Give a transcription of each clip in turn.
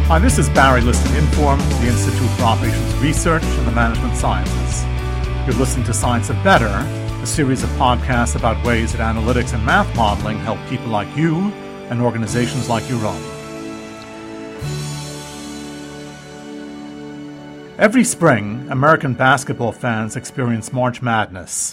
Hi, this is Barry Liston Inform, the Institute for Operations Research and the Management Sciences. You're listening to Science of Better, a series of podcasts about ways that analytics and math modeling help people like you and organizations like your own. Every spring, American basketball fans experience March Madness.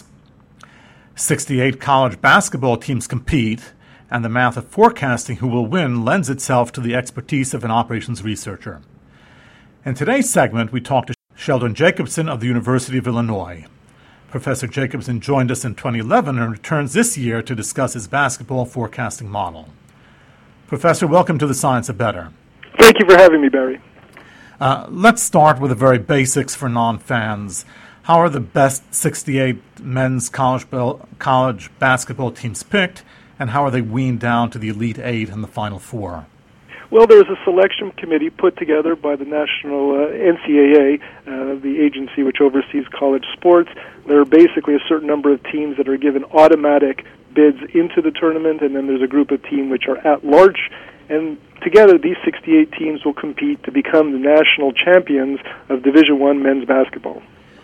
68 college basketball teams compete, and the math of forecasting who will win lends itself to the expertise of an operations researcher. In today's segment, we talk to Sheldon Jacobson of the University of Illinois. Professor Jacobson joined us in 2011 and returns this year to discuss his basketball forecasting model. Professor, welcome to the Science of Better. Thank you for having me, Barry. Let's start with the very basics for non-fans. How are the best 68 men's college basketball teams picked, and how are they weaned down to the Elite Eight and the Final Four? Well, there's a selection committee put together by the national NCAA, the agency which oversees college sports. There are basically a certain number of teams that are given automatic bids into the tournament, and then there's a group of teams which are at large. And together, these 68 teams will compete to become the national champions of Division I men's basketball.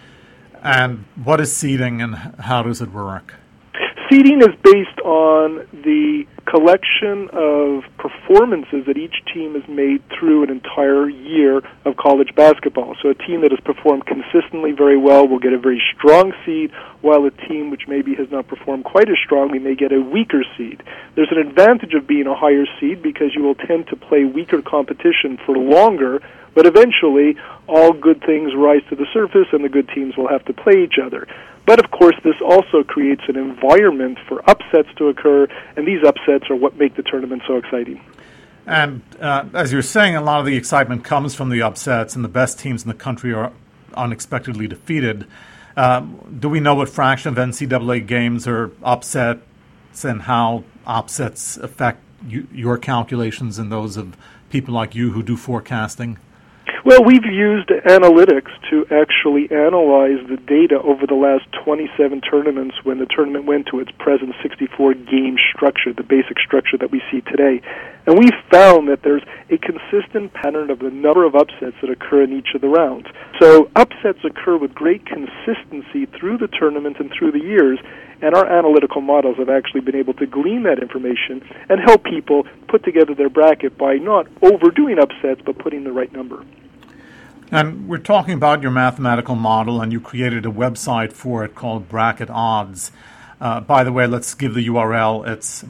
And what is seeding and how does it work? Seeding is based on the collection of performances that each team has made through an entire year of college basketball. So a team that has performed consistently very well will get a very strong seed, while a team which maybe has not performed quite as strongly may get a weaker seed. There's an advantage of being a higher seed because you will tend to play weaker competition for longer, but eventually all good things rise to the surface and the good teams will have to play each other. But of course, this also creates an environment for upsets to occur, and these upsets are what make the tournament so exciting. And as you're saying, a lot of the excitement comes from the upsets, and the best teams in the country are unexpectedly defeated. Do we know what fraction of NCAA games are upsets and how upsets affect your calculations and those of people like you who do forecasting? Well, we've used analytics to actually analyze the data over the last 27 tournaments when the tournament went to its present 64-game structure, the basic structure that we see today. And we found that there's a consistent pattern of the number of upsets that occur in each of the rounds. So upsets occur with great consistency through the tournament and through the years, and our analytical models have actually been able to glean that information and help people put together their bracket by not overdoing upsets but putting the right number. And we're talking about your mathematical model, and you created a website for it called Bracket Odds. By the way, let's give the URL. It's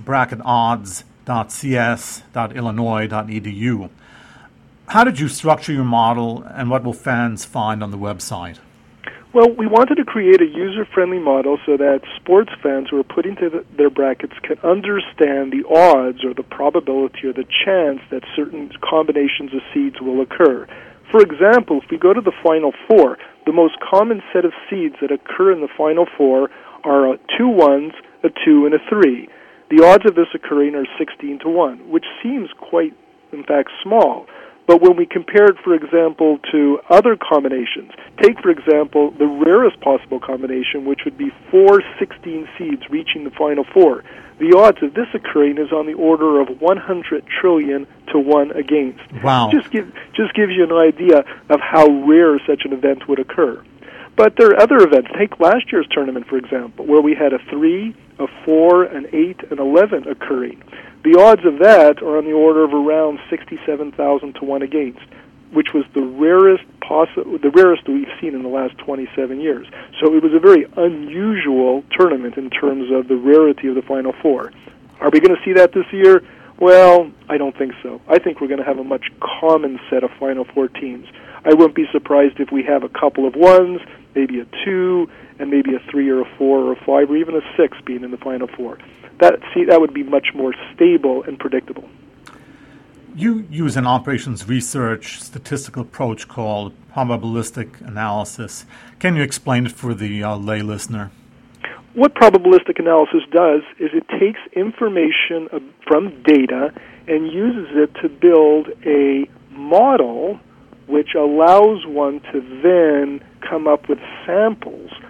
bracketodds.cs.illinois.edu. How did you structure your model, and what will fans find on the website? Well, we wanted to create a user-friendly model so that sports fans who are putting their brackets can understand the odds or the probability or the chance that certain combinations of seeds will occur. For example, if we go to the Final Four, the most common set of seeds that occur in the Final Four are 2 1s, a 2, and a 3. The odds of this occurring are 16 to 1, which seems quite, in fact, small. But when we compare it, for example, to other combinations, take, for example, the rarest possible combination, which would be 4 16 seeds reaching the Final Four. The odds of this occurring is on the order of 100 trillion to 1 against. Wow. Just gives you an idea of how rare such an event would occur. But there are other events. Take last year's tournament, for example, where we had a 3, a 4, an 8, and 11 occurring. The odds of that are on the order of around 67,000 to 1 against, which was the rarest we've seen in the last 27 years. So it was a very unusual tournament in terms of the rarity of the Final Four. Are we going to see that this year? Well, I don't think so. I think we're going to have a much common set of Final Four teams. I wouldn't be surprised if we have a couple of 1s, maybe a 2, and maybe a 3 or a 4 or a 5 or even a 6 being in the Final Four. That would be much more stable and predictable. You use an operations research statistical approach called probabilistic analysis. Can you explain it for the lay listener? What probabilistic analysis does is it takes information from data and uses it to build a model which allows one to then come up with samples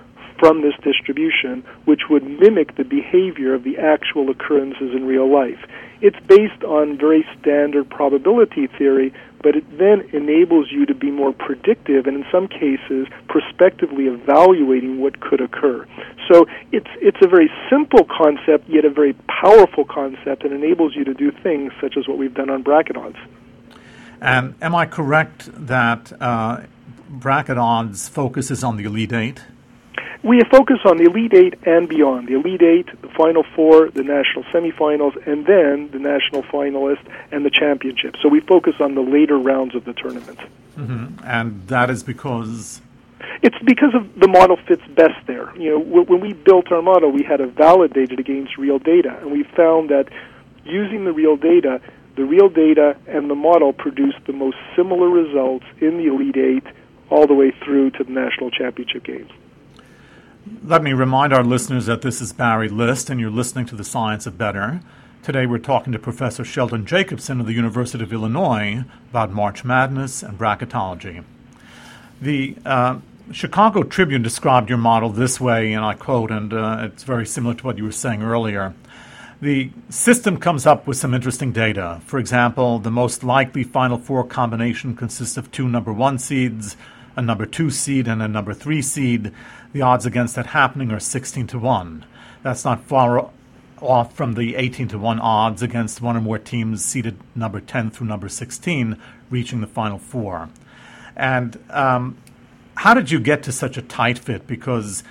from this distribution, which would mimic the behavior of the actual occurrences in real life. It's based on very standard probability theory, but it then enables you to be more predictive and in some cases prospectively evaluating what could occur. So it's a very simple concept, yet a very powerful concept, and enables you to do things such as what we've done on bracket odds. And am I correct that bracket odds focuses on the Elite Eight? We focus on the Elite Eight and beyond. The Elite Eight, the Final Four, the national semifinals, and then the national finalist and the championship. So we focus on the later rounds of the tournament. Mm-hmm. And that is because? It's because of the model fits best there. You know, when we built our model, we had to validate it against real data, and we found that using the real data and the model produced the most similar results in the Elite Eight all the way through to the national championship games. Let me remind our listeners that this is Barry List, and you're listening to The Science of Better. Today we're talking to Professor Sheldon Jacobson of the University of Illinois about March Madness and bracketology. The Chicago Tribune described your model this way, and I quote, and it's very similar to what you were saying earlier. The system comes up with some interesting data. For example, the most likely Final Four combination consists of two number 1 seeds, a number 2 seed, and a number 3 seed. The odds against that happening are 16-1. That's not far off from the 18-1 odds against one or more teams seeded number 10 through number 16 reaching the Final Four. And how did you get to such a tight fit? Because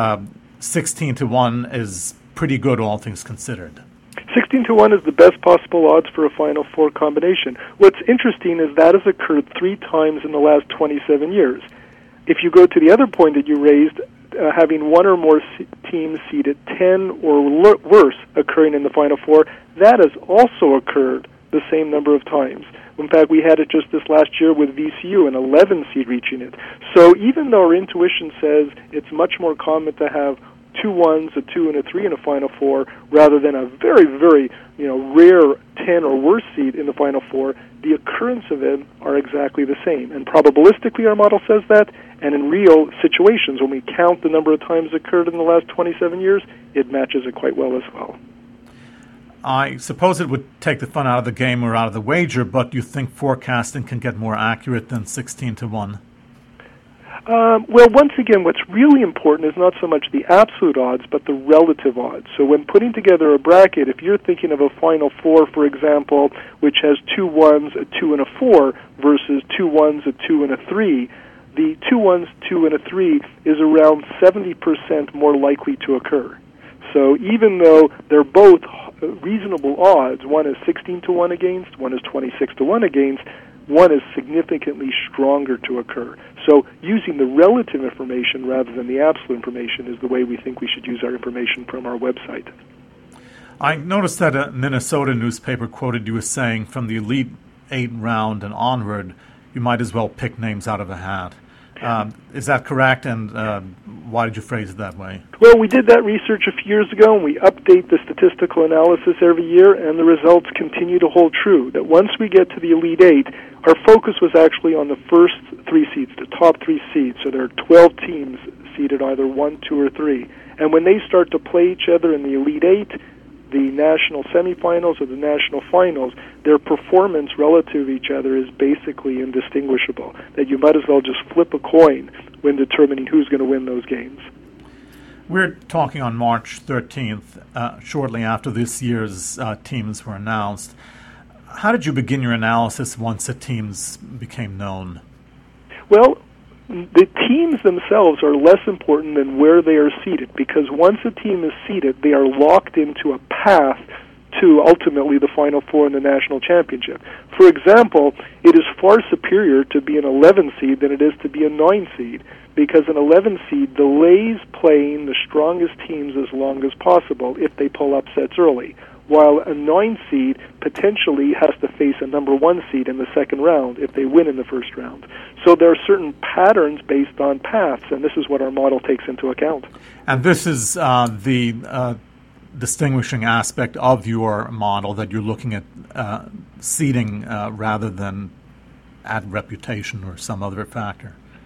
16-1 is pretty good, all things considered. 16-1 is the best possible odds for a Final Four combination. What's interesting is that has occurred 3 times in the last 27 years. If you go to the other point that you raised, having one or more teams seeded 10 or worse occurring in the Final Four, that has also occurred the same number of times. In fact, we had it just this last year with VCU, an 11 seed reaching it. So even though our intuition says it's much more common to have 2 1s, a 2, and a 3 in a Final Four, rather than a very, very rare 10 or worse seed in the Final Four, the occurrence of them are exactly the same. And probabilistically, our model says that, and in real situations, when we count the number of times occurred in the last 27 years, it matches it quite well as well. I suppose it would take the fun out of the game or out of the wager, but you think forecasting can get more accurate than 16-1? Well, once again, what's really important is not so much the absolute odds, but the relative odds. So when putting together a bracket, if you're thinking of a Final Four, for example, which has 2 1s, a 2, and a 4, versus 2 1s, a 2, and a 3, the 2 1s, 2, and a 3 is around 70% more likely to occur. So even though they're both reasonable odds, one is 16-1 against, one is 26-1 against, one is significantly stronger to occur. So using the relative information rather than the absolute information is the way we think we should use our information from our website. I noticed that a Minnesota newspaper quoted you as saying from the Elite 8 round and onward, you might as well pick names out of a hat. Is that correct, and why did you phrase it that way? Well, we did that research a few years ago, and we update the statistical analysis every year, and the results continue to hold true, that once we get to the Elite 8, our focus was actually on the first 3 seeds, the top 3 seeds. So there are 12 teams seeded either 1, 2, or 3. And when they start to play each other in the Elite 8, the national semifinals or the national finals, their performance relative to each other is basically indistinguishable, that you might as well just flip a coin when determining who's going to win those games. We're talking on March 13th, shortly after this year's teams were announced. How did you begin your analysis once the teams became known? Well, the teams themselves are less important than where they are seated, because once a team is seated, they are locked into a path to ultimately the Final Four in the national championship. For example, it is far superior to be an 11 seed than it is to be a 9 seed, because an 11 seed delays playing the strongest teams as long as possible if they pull upsets early, while a 9 seed potentially has to face a number 1 seed in the second round if they win in the first round. So there are certain patterns based on paths, and this is what our model takes into account. And this is the distinguishing aspect of your model, that you're looking at seeding rather than at reputation or some other factor.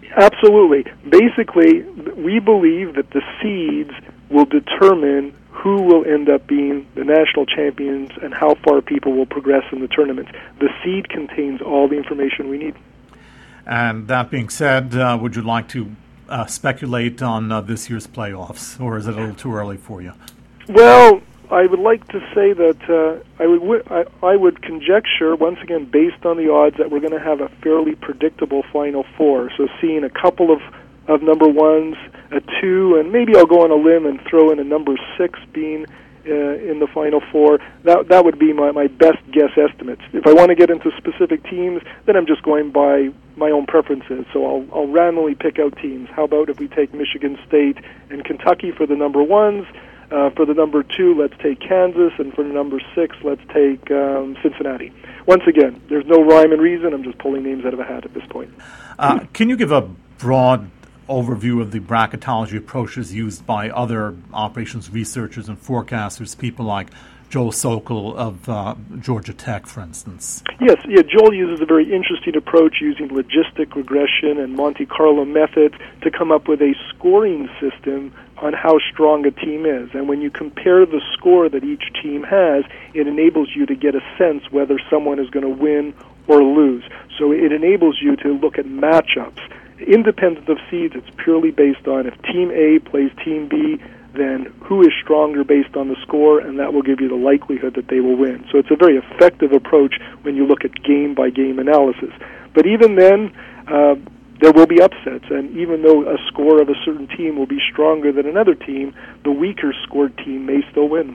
Absolutely. Basically, we believe that the seeds will determine who will end up being the national champions and how far people will progress in the tournament. The seed contains all the information we need. And that being said, would you like to speculate on this year's playoffs, or is it a little too early for you? Well, I would like to say that I would conjecture, once again, based on the odds, that we're going to have a fairly predictable Final Four. So seeing a couple of number ones, a 2, and maybe I'll go on a limb and throw in a number 6 being in the Final Four. That would be my best guess estimates. If I want to get into specific teams, then I'm just going by my own preferences. So I'll randomly pick out teams. How about if we take Michigan State and Kentucky for the number ones? For the number 2, let's take Kansas, and for the number 6, let's take Cincinnati. Once again, there's no rhyme and reason. I'm just pulling names out of a hat at this point. Can you give a broad overview of the bracketology approaches used by other operations researchers and forecasters, people like Joel Sokol of Georgia Tech, for instance? Yes, Joel uses a very interesting approach using logistic regression and Monte Carlo methods to come up with a scoring system on how strong a team is. And when you compare the score that each team has, it enables you to get a sense whether someone is going to win or lose. So it enables you to look at matchups. Independent of seeds, it's purely based on if Team A plays Team B, then who is stronger based on the score, and that will give you the likelihood that they will win. So it's a very effective approach when you look at game-by-game analysis. But even then, there will be upsets, and even though a score of a certain team will be stronger than another team, the weaker scored team may still win.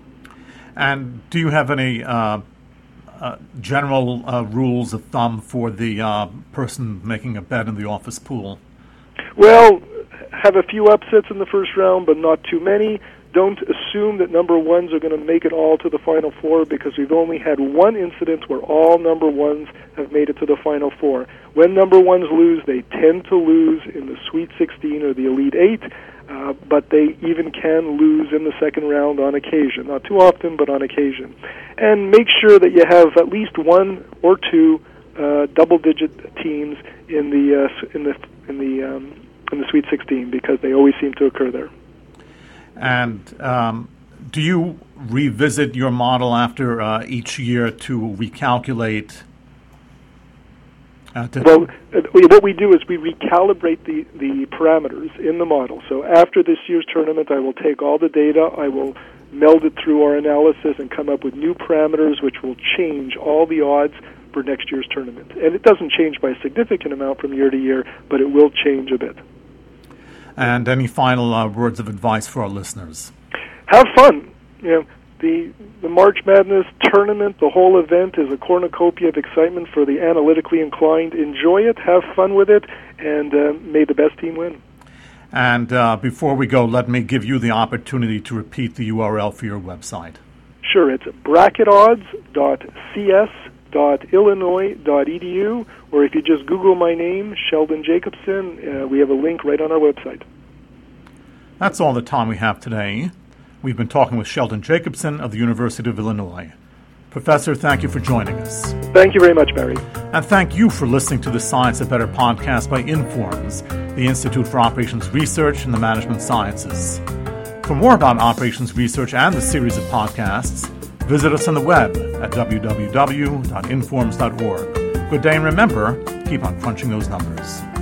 And do you have any general rules of thumb for the person making a bet in the office pool? Well, have a few upsets in the first round, but not too many. Don't assume that number ones are going to make it all to the Final Four, because we've only had one incident where all number ones have made it to the Final Four. When number ones lose, they tend to lose in the Sweet 16 or the Elite 8, but they even can lose in the second round on occasion. Not too often, but on occasion. And make sure that you have at least 1 or 2 double-digit teams in the Sweet 16, because they always seem to occur there. And do you revisit your model after each year to recalculate? Well, what we do is we recalibrate the parameters in the model. So after this year's tournament, I will take all the data, I will meld it through our analysis and come up with new parameters which will change all the odds for next year's tournament. And it doesn't change by a significant amount from year to year, but it will change a bit. And any final words of advice for our listeners? Have fun. The March Madness tournament, the whole event, is a cornucopia of excitement for the analytically inclined. Enjoy it, have fun with it, and may the best team win. And before we go, let me give you the opportunity to repeat the URL for your website. Sure, it's bracketodds.cs.illinois.edu, or if you just Google my name, Sheldon Jacobson, we have a link right on our website. That's all the time we have today. We've been talking with Sheldon Jacobson of the University of Illinois. Professor, thank you for joining us. Thank you very much, Barry. And thank you for listening to the Science of Better podcast by Informs, the Institute for Operations Research and the Management Sciences. For more about operations research and the series of podcasts, visit us on the web at www.informs.org. Good day, and remember, keep on crunching those numbers.